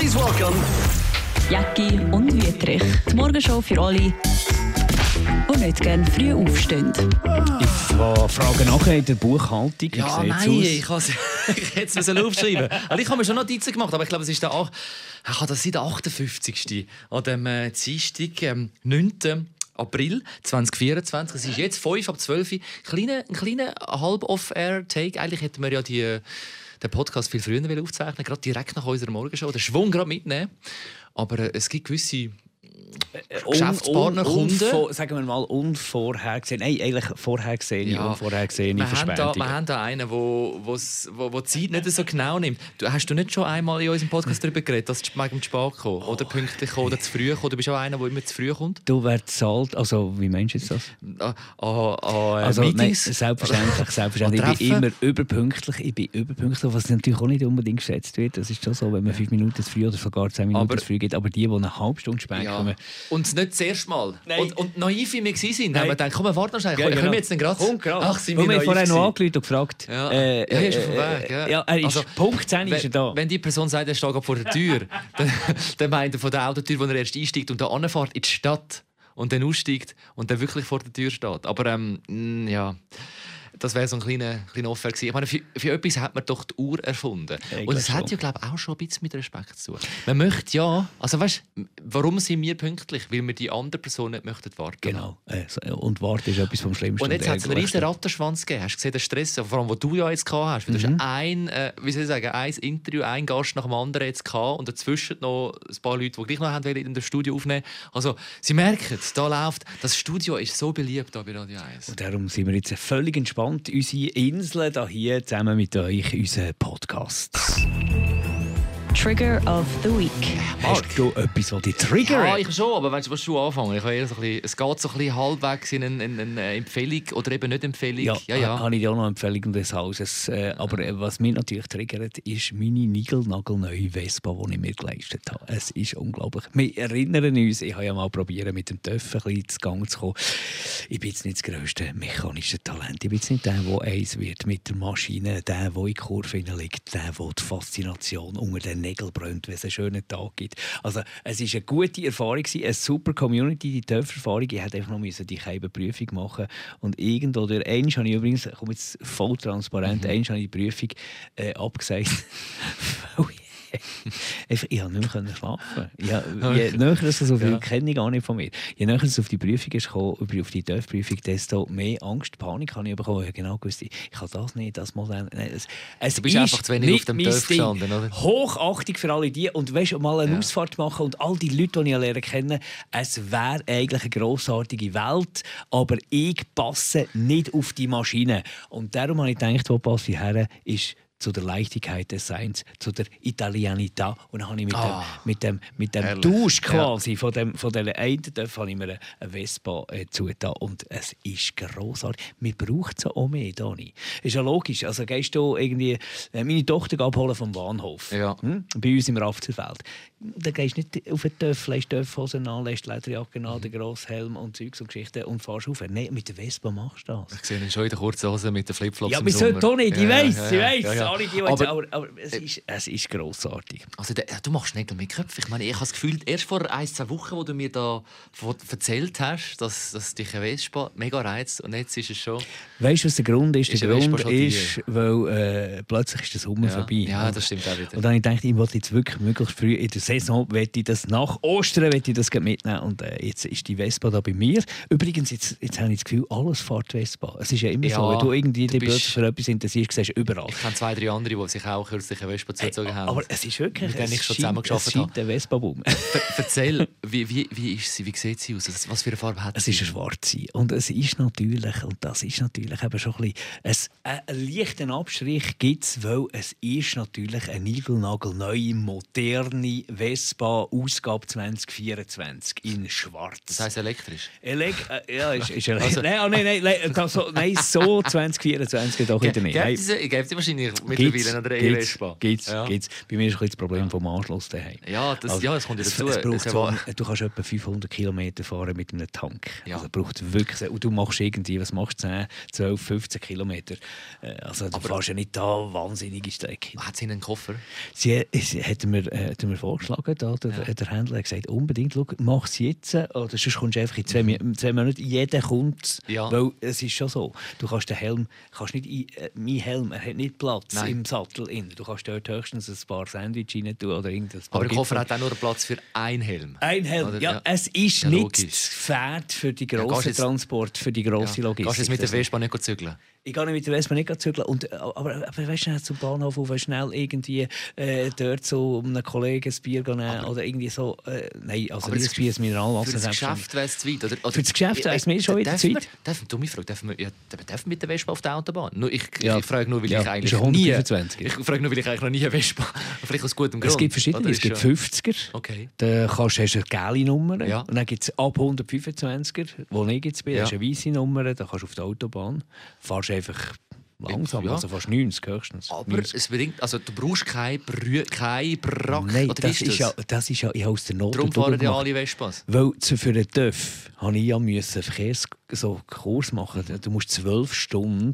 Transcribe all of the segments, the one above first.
Please welcome Jacki und Wietrich. Die Morgenshow für alle, die nicht gerne früh aufstehen. Ich frage nachher in der Buchhaltung. Ja, nein, ich hätte es aufschreiben. Also ich habe mir schon Notizen gemacht, aber ich glaube, es ist das ist der 58. An dem Dienstag, 9. April 2024. Es ist jetzt 5 ab 12 Uhr. Ein kleiner halb-off-air-Take. Eigentlich hätten wir ja den Podcast viel früher aufzeichnen, gerade direkt nach unserer Morgenshow. Den Schwung gerade mitnehmen. Aber es gibt gewisse Geschäftspartner, Kunden. Sagen wir mal unvorhergesehen. Nein, eigentlich vorhergesehene, unvorhergesehene Verspätungen. Wir haben da einen, der die Zeit nicht so genau nimmt. Hast du nicht schon einmal in unserem Podcast darüber geredet, dass du zu spät kommen oder pünktlich kommen oder zu früh kommen? Du bist auch einer, der immer zu früh kommt. Du, wer zahlt, also wie meinst du jetzt das? Also, Meetings? Nein, selbstverständlich. Ich bin immer überpünktlich. Was natürlich auch nicht unbedingt geschätzt wird. Das ist schon so, wenn man 5 Minuten zu früh oder sogar 10 Minuten zu früh geht. Aber die eine halbe Stunde spät kommen. Und nicht das erste Mal. Und naiv wie wir waren, haben wir gedacht, komm, warte noch schnell. Ja, genau. Können wir jetzt gerade? Komm, gerade. Ach, sind wir haben vorher noch angerufen und gefragt. Ja, er ist auf dem Weg. Ja, er ist Punkt 10 ist er da. Wenn die Person sagt, er steht vor der Tür, dann meint er von der Autotür, wo er erst einsteigt und dann anfährt in die Stadt und dann aussteigt und dann wirklich vor der Tür steht. Aber ja... Das wäre so ein kleiner Offer gewesen. Ich meine, für etwas hat man doch die Uhr erfunden. Und es hat ja, glaube ich, auch schon ein bisschen mit Respekt zu tun. Man möchte ja... Also weißt, warum sind wir pünktlich? Weil wir die andere Person nicht möchten warten. Genau. Und warten ist etwas vom Schlimmsten. Und jetzt hat es einen riesen Rattenschwanz gegeben. Hast du gesehen, den Stress, vor allem, den du ja jetzt gehabt hast. Du hast ein Interview, ein Gast nach dem anderen jetzt gehabt und dazwischen noch ein paar Leute, die gleich noch haben in das Studio aufnehmen. Also, Sie merken, da läuft... Das Studio ist so beliebt hier bei Radio 1. Und darum sind wir jetzt völlig entspannt. Unsere Insel hier zusammen mit euch, unseren Podcast. Trigger of the Week. Hast du etwas, was dich triggert? Ja, ich schon, aber willst du anfangen? Ich eher so ein bisschen, es geht so ein bisschen halbwegs in eine Empfehlung oder eben nicht Empfehlung. Ja. Habe ich dir auch noch eine Empfehlung des Hauses. Aber was mich natürlich triggert, ist meine niegelnagelneue Vespa, die ich mir geleistet habe. Es ist unglaublich. Wir erinnern uns, ich habe ja mal probiert, mit dem TÜV ein bisschen zu Gang zu kommen. Ich bin jetzt nicht das grösste mechanische Talent. Ich bin jetzt nicht der, der eins wird mit der Maschine, der in die Kurve liegt, der die Faszination unter den Nägel brennt, wenn es einen schönen Tag gibt. Also, es war eine gute Erfahrung, eine super Community, die TÜV-Erfahrung. Ich hätte einfach noch die Prüfung machen und irgendwo durch einmal habe ich übrigens, ich komme jetzt voll transparent, einmal habe ich die Prüfung abgesagt. Ich konnte nicht mehr schlafen. Je näher es so viel kenne ich gar nicht von mir. Je näher es auf die Prüfung ist gekommen, auf die TÜV-Prüfung, desto mehr Angst, Panik habe ich bekommen. Ich habe genau gewusst, ich kann das nicht, das Modell. Du bist einfach zu wenig auf dem TÜV gestanden, oder? Hochachtung für alle die. Und weißt du, mal eine Ausfahrt machen und all die Leute, die ich lernen kenne, es wäre eigentlich eine grossartige Welt, aber ich passe nicht auf die Maschine. Und darum habe ich gedacht, wo passe ich her, ist zu der Leichtigkeit des Seins, zu der Italianità. Und dann habe ich mit dem Tausch quasi von dieser einen Töpfe habe ich mir eine Vespa zugetan. Und es ist grossartig. Wir brauchen es auch mehr, Dani. Ist ja logisch. Also gehst du irgendwie meine Tochter abholen vom Bahnhof. Ja. Bei uns im Rafzerfeld. Dann gehst du nicht auf den Töpf, lässt Töpfhosen an, lässt Lederjacke an, den grossen Helm und Zeugs und Geschichten und fährst rauf. Nein, mit der Vespa machst du das. Ich sehe ihn schon in der kurzen Hose mit den Flipflops. Ja, wir sollten auch nicht. Ich weiss. Aber es ist grossartig. Also, du machst Nägel mit Köpfen. Ich meine, ich habe das Gefühl, erst vor 1-2 Wochen, wo du mir da erzählt hast, dass dich eine Vespa mega reizt und jetzt ist es schon... Weißt du, was der Grund ist? Der Grund ist, weil plötzlich ist der Sommer vorbei. Ja, das stimmt auch wieder. Und dann habe ich gedacht, ich wollte jetzt wirklich möglichst früh in der Saison ich das nach Ostern das mitnehmen. Und jetzt ist die Vespa da bei mir. Übrigens, jetzt habe ich das Gefühl, alles fährt Vespa. Es ist ja immer so, wenn du irgendwie dich plötzlich für etwas interessierst, siehst du überall. Ich kenne 2-3 andere, die sich auch kürzlich eine Vespa zugezogen haben. Aber es ist wirklich, es scheint ein Vespa-Boom. Erzähl, wie ist sie? Wie sieht sie aus? Was für eine Farbe hat sie? Es ist eine schwarze. Und es ist natürlich, und das ist natürlich eben schon ein bisschen, einen leichten Abstrich gibt es, weil es ist natürlich eine niegelnagelneue, moderne Vespa Ausgabe 2024 in schwarz. Das heisst elektrisch? Ja, ist elektrisch. Nein, so 2024 doch wieder nicht. Gibt es wahrscheinlich mittlerweile an der E-Vespa. Gibt's. Bei mir ist ein bisschen das Problem vom Anschluss daheim. Ja, das kommt ja dazu. Du kannst etwa 500 Kilometer fahren mit einem Tank. Ja. Also braucht wirklich. Und du machst irgendwie, was machst du, 10, 12, 15 Kilometer. Also du fährst ja nicht da wahnsinnige Strecken. Hat sie einen Koffer? Sie hat mir vorgeschlagen, der Händler hat gesagt, unbedingt, mach es jetzt, oder sonst kommst du einfach in 2 Monaten. Jeder kommt, weil es ist schon so. Du kannst den Helm, mein Helm, er hat nicht Platz im Sattel. Du kannst dort höchstens ein paar Sandwich rein tun oder irgendwas. Aber der Koffer hat auch nur Platz für einen Helm. Ein Helm, oder? Ja. Es ist nicht das Pferd für die grossen Transport, für die grosse Logistik. Kannst du jetzt mit der Vespa nicht zügeln? Ich gehe nicht mit der Vespa nicht zügeln. Aber weißt du, zum Bahnhof und schnell irgendwie dort so einem Kollegen ein Bier nehmen oder irgendwie so. Nein, also nicht ein Bier, ein Mineralwasser. Für das Geschäft wäre es zu weit. Oder für das Geschäft wäre es mir schon wieder zu weit. Dumme Frage, dürfen wir mit der Vespa auf der Autobahn? Ich frage nur, weil ich eigentlich noch nie eine Vespa vielleicht aus gutem Grund. Es gibt verschiedene. Es gibt 50er. Okay. Da hast du eine gelbe Nummer. Ja. Und dann gibt es ab 125er, wo ich jetzt bin. Das ist eine weiße Nummer. Da kannst du auf der Autobahn. Fahrst einfach langsam, also fast 90 höchstens. Aber 90. Es bringt, also du brauchst kein Brack. Nein, oder das ist ja ich aus der Not. Darum fahren ja alle Vespas. Weil für den TÜV musste ich einen Verkehrskurs machen. Du musst 12 Stunden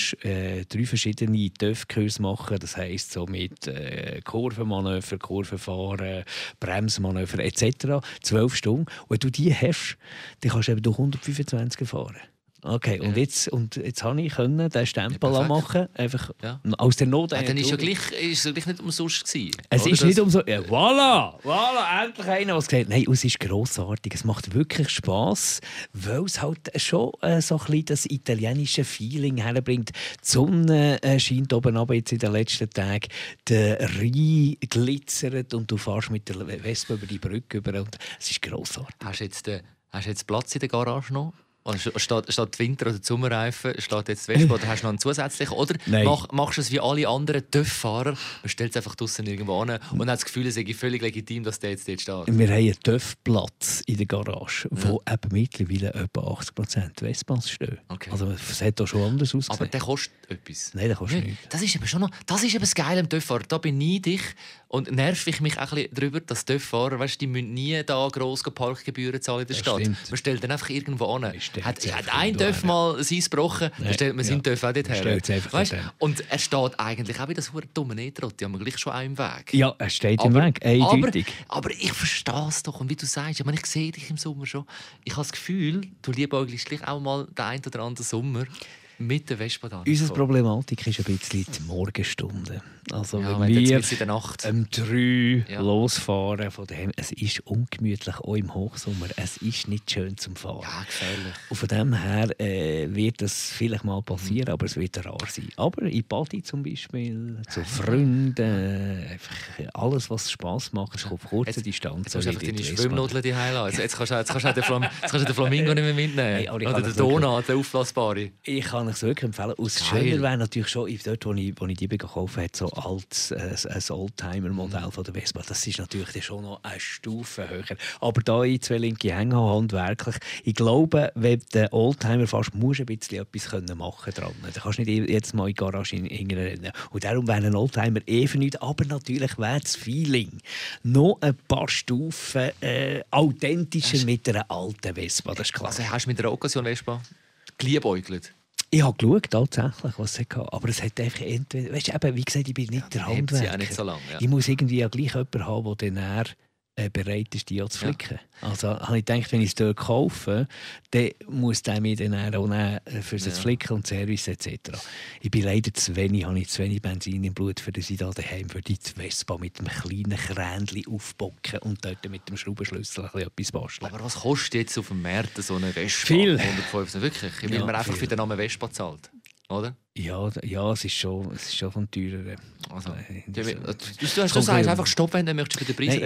3 verschiedene TÜV-Kurse machen. Das heisst so mit Kurvenmanöver, Kurvenfahren, Bremsmanöver etc. 12 Stunden. Und wenn du die hast, dann kannst du eben durch 125 fahren. Okay, und jetzt konnte ich den Stempel machen, einfach aus der Not. Dann ist es ja gleich nicht umsonst gewesen. Es ist nicht umsonst. Ja, voilà, endlich einer, der gesagt hat, nein, es ist grossartig, es macht wirklich Spass, weil es halt schon so ein bisschen das italienische Feeling herbringt. Die Sonne scheint oben runter jetzt in den letzten Tagen, der Rhein glitzert und du fährst mit der Vespa über die Brücke über und es ist grossartig. Hast du jetzt Platz in der Garage noch? Statt die Winter- oder die Sommerreifen steht jetzt die Vespa oder hast du noch einen zusätzlichen? Oder machst du es wie alle anderen TÜV-Fahrer? Man stellt es einfach draussen irgendwo an und hat das Gefühl, es sei völlig legitim, dass der jetzt dort steht. Wir haben einen TÜV-Platz in der Garage, wo eben mittlerweile etwa 80% Vespas stehen. Okay. Also es hat auch schon anders ausgesehen. Aber der kostet etwas? Nein, der kostet nichts. Das ist eben das Geile am TÜV-Fahrer. Da beneide ich und nerv ich mich auch ein bisschen darüber, dass TÜV-Fahrer, die müssen nie da gross Parkgebühren zahlen in der Stadt. Stimmt. Man stellt den einfach irgendwo an. Hat ein TÜV mal sein gebrochen, dann stellt man seinen TÜV auch dort her. Und er steht eigentlich auch wie das dumme E-Trott, die haben wir gleich schon auch im Weg. Ja, er steht im Weg, eindeutig. Aber ich verstehe es doch. Und wie du sagst, ich sehe dich im Sommer schon. Ich habe das Gefühl, du liebäugelst gleich auch mal den einen oder anderen Sommer mit der Vespa da. Unsere Problematik ist ein bisschen die Morgenstunde. Also wenn wir in der Nacht um 3 losfahren von dem, es ist ungemütlich, auch im Hochsommer. Es ist nicht schön zum Fahren. Ja, gefährlich. Und von dem her wird das vielleicht mal passieren, aber es wird rar sein. Aber in Badi zum Beispiel, zu Freunden, einfach alles, was Spass macht, auf kurze Distanz. Jetzt musst du einfach deine Schwimmnudeln die heilen. Jetzt kannst du den Flamingo nicht mehr mitnehmen. Hey, oder den Donau, den aufblasbaren. Ich kann es wirklich empfehlen. Und das Schöne wäre natürlich schon, dort, wo ich die gekauft habe, so ein Oldtimer-Modell von der Vespa. Das ist natürlich schon noch eine Stufe höher. Aber da ich 2 linke Hänge habe, handwerklich, ich glaube, wenn du Oldtimer fährst, musst du ein bisschen etwas machen dran. Da kannst du nicht jetzt mal in die Garage hineinrennen. Und darum wäre ein Oldtimer für nichts. Aber natürlich wäre das Feeling noch ein paar Stufen authentischer mit einer alten Vespa. Das ist klar. Also hast du mit einer Occasion-Vespa geliebäugelt? Ich habe geschaut, tatsächlich, was es hatte. Aber es hat einfach entweder... Weißt du, eben, wie gesagt, ich bin nicht der Handwerker. Nicht so lang, ja. Ich muss irgendwie ja gleich jemanden haben, der dann bereit ist, die auch zu flicken. Ja. Also habe ich gedacht, wenn ich es dort kaufe, dann muss der mir dann auch nehmen für das Flicken und Service etc. Ich bin leider zu wenig, habe ich zu wenig Benzin im Blut, für das ich da daheim für die Vespa mit einem kleinen Kränchen aufbocken und dort mit dem Schraubenschlüssel etwas basteln. Aber was kostet jetzt auf dem Markt so eine Vespa? Viel. 150, wirklich? Weil man einfach für den Namen Vespa zahlt, oder? Ja, es ist schon von teureren. Also, du sagst einfach Stopp, wenn du möchtest über den Preis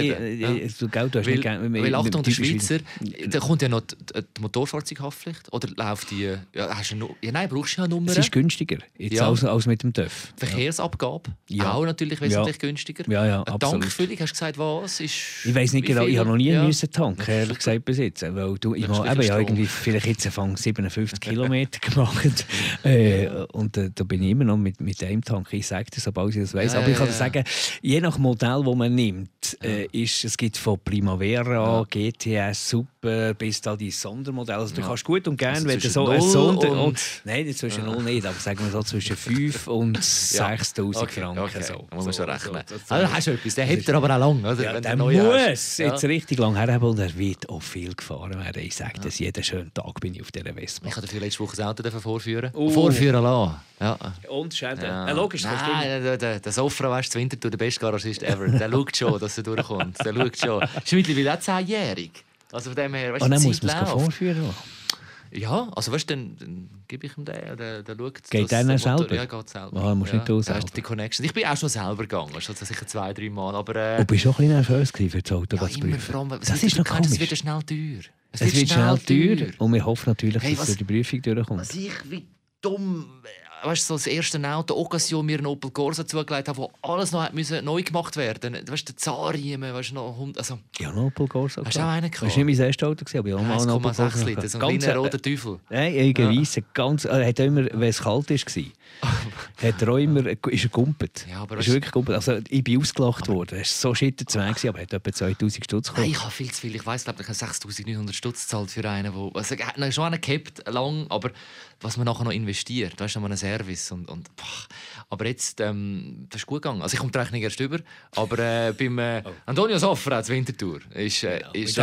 reden. Weil Achtung, der Schweizer, da kommt ja noch die Motorfahrzeughaftpflicht. Oder läuft die... Hast du nein, brauchst du ja Nummern. Es ist günstiger jetzt als mit dem TÜV. Verkehrsabgabe, auch natürlich wesentlich günstiger. Ja, eine Tankfüllung, hast du gesagt, was ist... Ich weiss nicht genau, ich habe noch nie müssen tanken, ehrlich gesagt, bis jetzt. Weil ich habe irgendwie vielleicht jetzt 57 Kilometer gemacht. Und da bin ich immer noch mit dem Tank. Ich sage das, sobald ich das weiss. Aber ich kann sagen, je nach Modell, das man nimmt, es gibt von Primavera, GTS, Super, bis da die Sondermodelle. Also du kannst gut und gerne, wenn du so ein nein, zwischen 0 nicht, aber sagen wir so zwischen 5 und 6'000 Franken. Okay. So. Muss man schon rechnen. Also hast du etwas, der hebt aber auch lang. Oder? Ja, der muss jetzt richtig lang herhaben und er wird auch viel gefahren werden. Ich sage das, jeden schönen Tag bin ich auf dieser Vespa. Ich habe dafür letzte Woche das Auto vorführen. Vorführen lassen. Ja. Und Schäden. Logisch, das der Sofra, weißt du, Winterthur, der beste Garagist ever. Der schaut schon, dass er durchkommt. Der schaut schon. Ist mittlerweile auch 10-jährig. Also von dem her, weißt du, dann muss man es vorführen. Ja, also weißt du, dann gebe ich ihm den, der schaut. Geht der selber? Ja, geht selber. Ah, musst nicht du selber. Die Connection. Ich bin auch schon selber gegangen, also sicher 2-3 Mal. Aber, du bist schon ein bisschen nervös für das Auto, ja, zu prüfen. Das ist noch komisch. Es wird schnell teuer. Es wird schnell teuer. Und wir hoffen natürlich, dass es die Prüfung durchkommt. Was ich wie dumm... Weißt du, so das erste Auto, Occasion, mir einen Opel Corsa zugelegt habe, wo alles noch neu gemacht werden musste. Weißt du, der Zahnriemen, weißt du, noch... Also, ja, einen Opel Corsa. Hast du auch einen gehabt? Das war nicht mein erstes Auto, aber ich habe auch mal einen Opel Corsa. 1,6 Liter, so ein kleiner roter Teufel. Nein, weißer, ganz... Er hat immer, wenn es kalt war, hat er auch immer... Ist er gumpet. Ja, aber ist wirklich gumpet. Also, ich bin ausgelacht worden. Er war so schitterzweig, aber er hat etwa 2000 Stutz gekostet. Nein, ich habe viel zu viel. Ich weiss, glaube ich habe 6'900 Stutz gezahlt für einen, der... Also, er hat schon einen gehabt, lang, aber was man nachher noch investiert, da ist noch ein Service und aber jetzt, das ist gut gegangen. Also ich komme die Rechnung erst über, aber beim Antonio Sofra aus Winterthur ist da wirklich...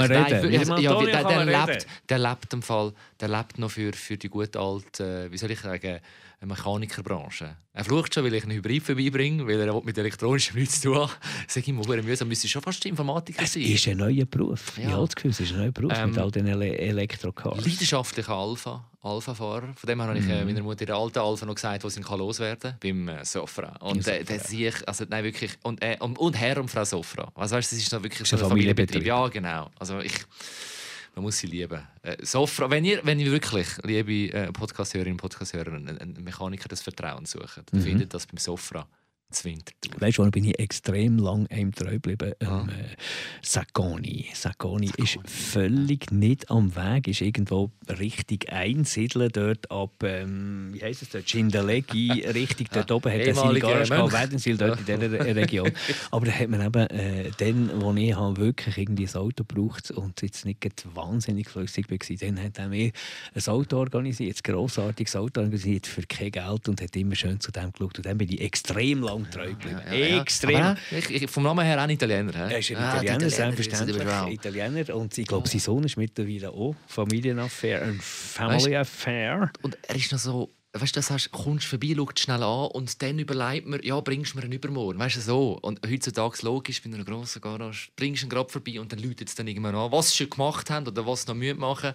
Der lebt noch für die gute alte, wie soll ich sagen, Mechanikerbranche. Er flucht schon, weil ich einen Hybrid vorbeibringe, weil er mit elektronischem nichts zu tun hat. Sag ich ihm, mühsam, müsste schon fast Informatiker sein. Es ist ein neuer Beruf. Ja. Ich habe das Gefühl, es ist ein neuer Beruf mit all den Elektrocars. Leidenschaftlicher Alpha-Fahrer. Von dem habe ich meiner Mutter in der alten Alpha noch gesagt, wo sie loswerden beim Sofra. Und der sehe ich, also nein, wirklich, und Herr und Frau Sofra. Also weißt, das ist noch wirklich so ein Familienbetrieb. Ja, genau. Also man muss sie lieben. Sofra, wenn ihr wirklich, liebe Podcast-Hörerinnen und Podcast-Hörer, einen Mechaniker des Vertrauens sucht, dann findet das beim Sofra zu Winterthur. Weißt du, da bin ich extrem lang im Treu geblieben. Sacconi. Sacconi ist völlig nicht am Weg, ist irgendwo richtig einsiedeln dort ab, wie heisst es dort, Schindellegi, richtig dort oben hat er seine Garage gehabt, Wädenswil, dort in dieser Region. Aber da hat man eben, dann, wo ich wirklich irgendwie ein Auto gebraucht und jetzt nicht wahnsinnig flüssig war, dann hat er mir ein Auto organisiert, ein grossartiges Auto organisiert für kein Geld und hat immer schön zu dem geschaut. Und dann bin ich extrem lang treu geblieben. Extrem. Aber, vom Namen her auch ein Italiener. Er ist ein Italiener, selbstverständlich. Italiener. Und ich glaube, sein Sohn ist mittlerweile auch Familienaffäre, ein Family Affair. Und er ist noch so, weißt du, das heißt, kommst vorbei, schaust schnell an und dann überlegt man, ja, bringst du mir einen übermorgen. Weißt du, so. Und heutzutage logisch, bei einer grossen Garage, bringst du ihn gerade vorbei und dann läutet es dann irgendwann an, was sie schon gemacht haben oder was sie noch machen.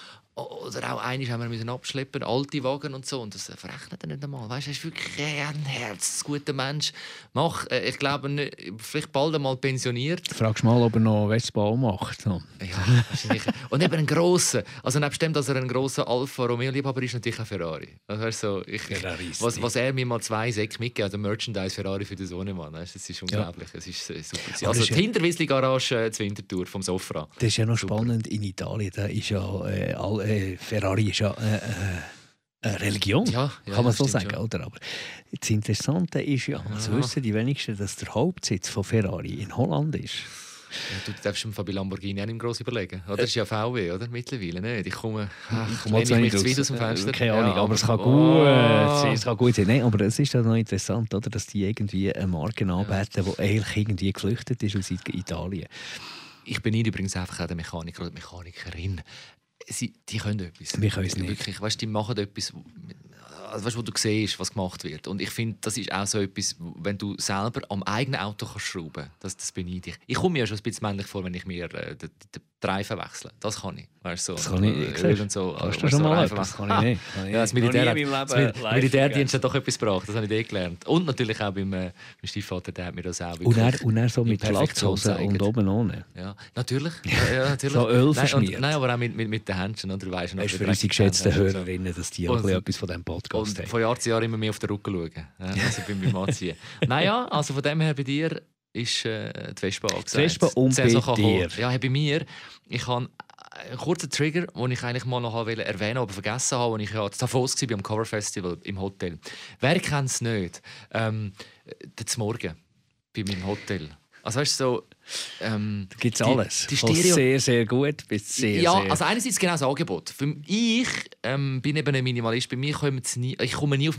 Oder auch einmal haben wir abschleppen, alte Wagen und so. Und das verrechnet er nicht einmal. Weißt du, er ist wirklich ein herzguter Mensch. Ich glaube, nicht, vielleicht bald einmal pensioniert. Fragst mal, ob er noch Vespa macht. So. Ja, wahrscheinlich. Und eben einen grossen. Also nebst dem, dass er ein grosser Alfa Romeo-Liebhaber ist, natürlich ein Ferrari. Also, was er mir mal 2 Säcke mitgegeben hat, ein Merchandise-Ferrari für den Sohnemann. Das ist unglaublich. Es ist super. Also die Hinterwiesli-Garage zur Winterthur vom Sofra. Das ist ja noch super. Spannend in Italien. Da ist ja Ferrari ist ja eine Religion, kann man so sagen. Oder? Aber das Interessante ist ja, das wissen die wenigsten, dass der Hauptsitz von Ferrari in Holland ist. Ja, du darfst schon bei Lamborghini auch nicht gross überlegen. Oder? Das ist ja VW, oder? Mittlerweile nicht. Ich komme mich zu weit aus dem Fenster. Keine Ahnung, aber es kann gut sein. Nein, aber es ist ja noch interessant, oder, dass die irgendwie eine Marke anbieten, die eigentlich irgendwie geflüchtet ist aus Italien. Ich bin übrigens einfach auch der Mechaniker oder Mechanikerin. Die können etwas. Wir können es nicht. Wirklich, weißt, die machen etwas, also, weißt, wo du siehst, was gemacht wird. Und ich finde, das ist auch so etwas, wenn du selber am eigenen Auto kannst schrauben kannst, das beneide ich. Ich komme mir ja schon ein bisschen männlich vor, wenn ich mir den Reifen wechsle. Das kann ich. Weißt, so, das kann ich. Öl und so. Hast du schon mal das kann ich nicht. Ja, das Militärdienst hat doch etwas gebracht. Das habe ich gelernt. Und natürlich auch beim Stiefvater, der hat mir das auch wirklich und er so mit Platzhosen und oben ohne. Ja, natürlich. Ja, natürlich. So Öl verschmiert. Nein, aber auch mit den Händchen. Oder weißt, das ist für unsere geschätzten Hörerinnen, dass die auch etwas von diesem Podcast haben. Und von Jahr zu Jahr immer mehr auf den Rücken schauen. Also beim Anziehen. Naja, also von dem her bei dir ist die Vespa angesagt. Die Vespa und bei dir? Ja, bei mir. Ich habe ein kurzer Trigger, den ich eigentlich mal noch erwähnen wollte, aber vergessen habe, als ich ja in Davos war, am Cover Festival im Hotel. Wer kennt es nicht? Der Zmorgen bei meinem Hotel. Also weißt du, so... da gibt es alles. Die von sehr, sehr gut bis sehr, ja, sehr... also einerseits genau das Angebot. Ich bin eben ein Minimalist. Bei mir ich komme nie auf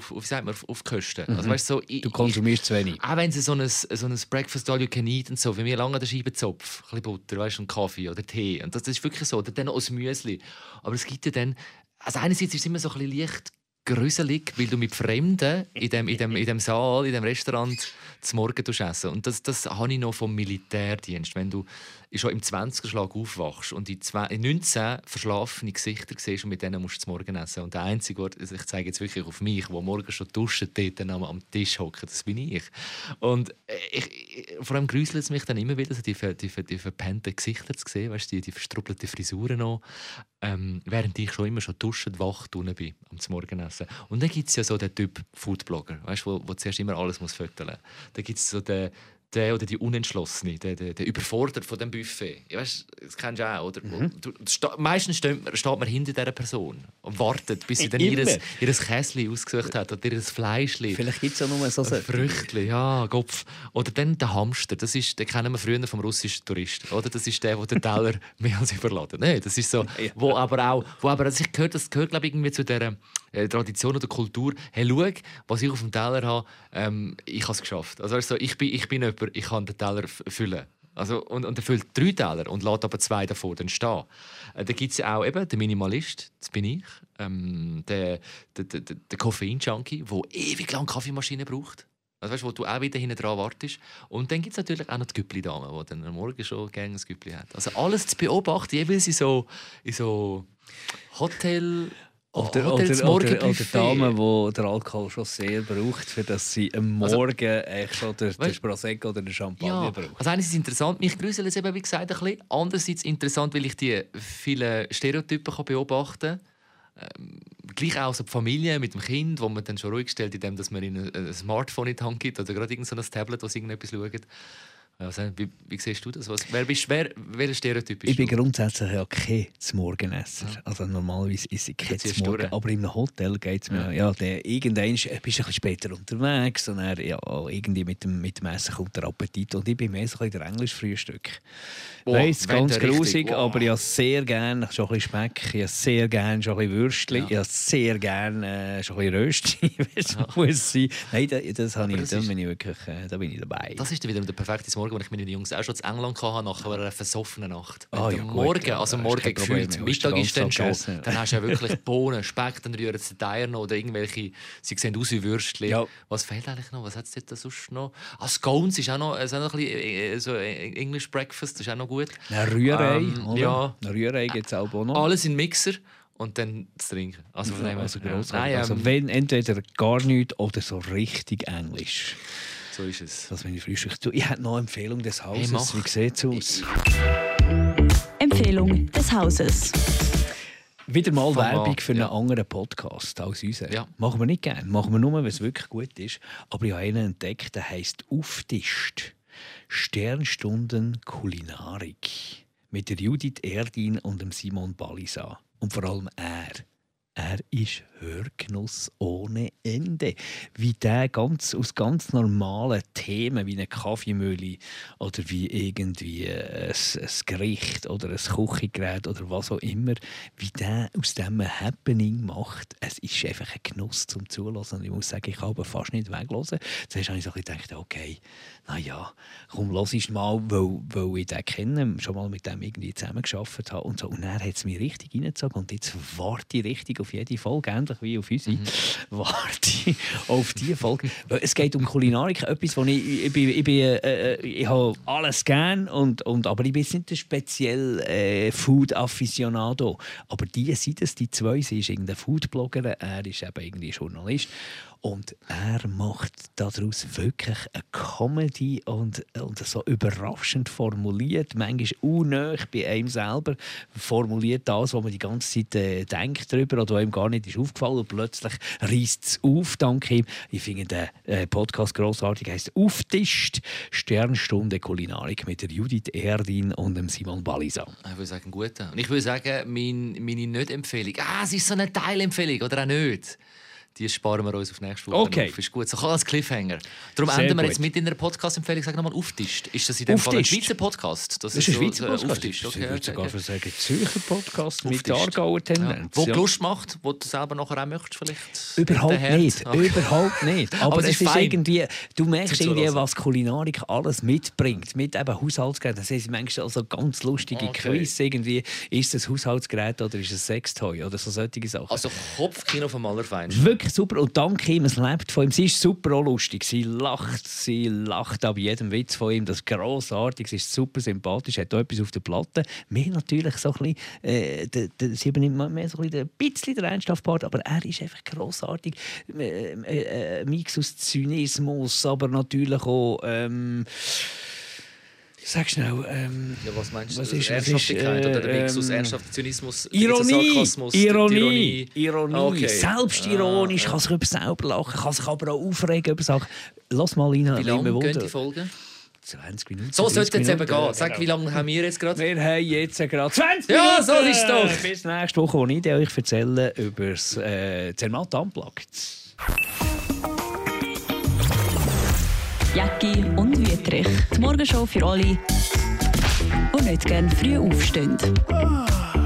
die Kosten. Also, weißt, so, du konsumierst zu wenig. Auch wenn sie so ein Breakfast all you can eat und so, für mich lange der Scheibenzopf, ein bisschen Butter, weißt, und Kaffee oder Tee. Und das ist wirklich so. Oder dann noch ein Müsli. Aber es gibt ja dann... Also einerseits ist es immer so ein bisschen leicht gruselig, weil du mit Fremden in dem Saal, in dem Restaurant zum Morgen essen. Und das habe ich noch vom Militärdienst. Wenn du schon im 20er Schlag aufwachst und die 19 verschlafene Gesichter siehst und mit denen musst du zum Morgen essen. Und der Einzige, ich zeige jetzt wirklich auf mich, der morgen schon duschen, dort am Tisch hocken, das bin ich. Und vor allem gruselt es mich dann immer wieder, so die verpennten Gesichter zu sehen, weißt du, die verstruppelten Frisuren noch, während ich schon immer duschend wach bin am Morgenessen. Und dann gibt es ja so den Typ Foodblogger, weißt du, wo zuerst immer alles muss fotografieren. Dann gibt es so den oder die Unentschlossene, der Überfordert von dem Buffet. Ja, weißt, das kennst du auch, oder? Meistens steht man hinter dieser Person und wartet, bis sie dann ihr Käsli ausgesucht hat oder ihr Fleischli. Vielleicht gibt es auch nur so ein Früchtli, ja, Kopf. Oder dann der Hamster, den kennen wir früher vom russischen Tourist. Oder? Das ist der den Teller mehr als überladen. Nein, das ist so, das gehört glaube ich, irgendwie zu dieser Tradition oder Kultur. Hey, schau, was ich auf dem Teller habe, ich habe es geschafft. Also ich bin jemand, ich kann den Teller füllen. Also, und er füllt 3 Teller und lässt aber 2 davon dann stehen. Da gibt es ja auch eben den Minimalist, das bin ich, der Koffein-Junkie, der ewig lange Kaffeemaschine braucht. Also, weißt, wo du auch wieder hinten dran wartest. Und dann gibt es natürlich auch noch die Güppli-Dame, die dann am Morgen schon gerne ein Güppli hat. Also alles zu beobachten, jeweils in so Hotel... Oder Damen, die den Alkohol schon sehr braucht, für dass sie am Morgen schon den Prosecco oder den Champagner braucht. Also einerseits interessant, mich gruselt es eben, wie gesagt, ein bisschen. Andererseits interessant, weil ich die vielen Stereotypen beobachten kann. Gleich auch so die Familie mit dem Kind, wo man dann schon ruhig stellt, indem man ihnen ein Smartphone in die Hand gibt oder gerade irgend so ein Tablet, wo sie irgendetwas schauen. Also, wie siehst du das? Welcher Stereotyp bist du? Ich bin grundsätzlich ja kein Morgenesser. Ja. Also normalerweise ist ich kein Morgen. Aber in einem Hotel geht es mir irgendwann bist du ein bisschen später unterwegs und dann, irgendwie mit dem Essen kommt der Appetit. Und ich bin mehr so ein bisschen der Englisch-Frühstück. Weiss, ganz grusig, aber ich habe sehr gerne schon ein bisschen Speck, ich habe sehr gerne schon ein bisschen Würstchen, ich habe sehr gerne schon ein bisschen Röstchen, muss sein. Nein, das habe ich, da bin ich wirklich da bin ich dabei. Das ist wieder der perfekte Morgen, den ich mit den Jungs auch schon in England hatte, nach einer versoffenen Nacht. Morgen, also morgen gefühlt, Mittag ist dann schon, dann hast du ja wirklich Bohnen, Speck, dann rühren sie den Eier noch oder irgendwelche, sie sehen aus wie Würstchen. Ja. Was fehlt eigentlich noch? Was hat es dort sonst noch? Scones ist auch noch ein bisschen so English Breakfast, das ist auch noch gut. Eine Rührei, oder? Eine Rührei gibt es auch noch. Alles in Mixer und dann zu trinken. Also, wenn entweder gar nichts oder so richtig Englisch. So ist es. Das meine Frühstück. Ich habe noch eine Empfehlung des Hauses. Wie sieht es aus? Empfehlung des Hauses. Wieder mal Werbung für einen anderen Podcast als unseren. Ja. Machen wir nicht gerne. Machen wir nur, wenn es wirklich gut ist. Aber ich habe einen entdeckt, der heisst «Auftischt». Sternstunden Kulinarik. Mit der Judith Erdin und dem Simon Balisa. Und vor allem er ist Hörgenuss ohne Ende. Wie der aus ganz normalen Themen wie eine Kaffeemühle oder wie irgendwie ein Gericht oder ein Küchengerät oder was auch immer, wie der aus dem ein Happening macht. Es ist einfach ein Genuss zum Zuhören. Und ich muss sagen, ich kann aber fast nicht weghören. Zuerst habe ich so gedacht, okay, naja, komm, hörst du mal, weil ich den kenne, schon mal mit dem irgendwie zusammengearbeitet habe. Und dann hat es mich richtig reingezogen. Und jetzt warte ich richtig auf jede Folge, ähnlich wie auf unsere. Warte auf diese Folge. Es geht um Kulinarik, etwas, wo ich habe alles gern, aber ich bin jetzt nicht ein speziell Food-Afficionado. Aber die sind es, die zwei. Sie ist irgendein Foodblogger, er ist eben irgendwie Journalist. Und er macht daraus wirklich eine Comedy und so überraschend formuliert, manchmal unnöch bei einem selber, formuliert das, was man die ganze Zeit denkt darüber oder einem gar nicht ist aufgefallen und plötzlich reißt es auf, dank ihm. Ich finde den Podcast grossartig, heisst «Auftischt», Sternstunde Kulinarik mit der Judith Erdin und dem Simon Balisa. Ich würde sagen, gut. Und ich würde sagen, meine Nicht-Empfehlung, es ist so eine Teilempfehlung oder auch nicht. Die sparen wir uns auf nächste Woche auf. Ist gut. So als Cliffhanger. Darum Sehr enden wir gut. jetzt mit in einer Podcast-Empfehlung. Sag nochmal «Auftischt». Ist das in dem Fall ein Schweizer Podcast? Das ist ein Schweizer Podcast. «Auftischt». Ich würde sogar sagen, Zürcher Podcast mit «Auftischt». Aargauer Tendenz. Wo Lust macht, wo du selber nachher auch möchtest vielleicht? Überhaupt nicht. Okay. Überhaupt nicht. Aber es es ist ist fein. irgendwie, du merkst Zum irgendwie, Zuhören. was Kulinarik alles mitbringt. Mit eben Haushaltsgeräten. Das sind manchmal also ganz lustige Quiz. Irgendwie, ist es ein Haushaltsgerät oder ist es ein Sextoy oder so solche Sachen. Also Kopfkino vom Allerfeinsten. Wirklich super. Und dank ihm, es lebt von ihm. Sie ist super auch lustig. Sie lacht ab jedem Witz von ihm. Das ist grossartig. Sie ist super sympathisch. Hat auch etwas auf der Platte. Mir natürlich so ein bisschen, sie übernimmt mehr so ein bisschen den Ernsthaft-Part, aber er ist einfach grossartig. Ein Mix aus Zynismus, aber natürlich auch sag schnell. Ja, was meinst du? Was ist Ernsthaftigkeit oder der Mix aus Ernsthaft, Zynismus, Ironie, Sarkasmus, Ironie. Okay. Selbstironisch, kann sich über selber lachen, kann sich aber auch aufregen über Sachen. Lass mal rein. Wie lange gehen die Folgen? 20 Minuten. So sollte es eben Minuten. gehen. Sag, wie lange haben wir jetzt gerade? Wir haben jetzt gerade 20 Ja, Minuten. so ist es doch. Bis nächste Woche, wo ich euch erzähle über das Zermatt Unplugged. Jacki und Wietrich. Die Morgenshow für alle, die nicht gerne früh aufstehen.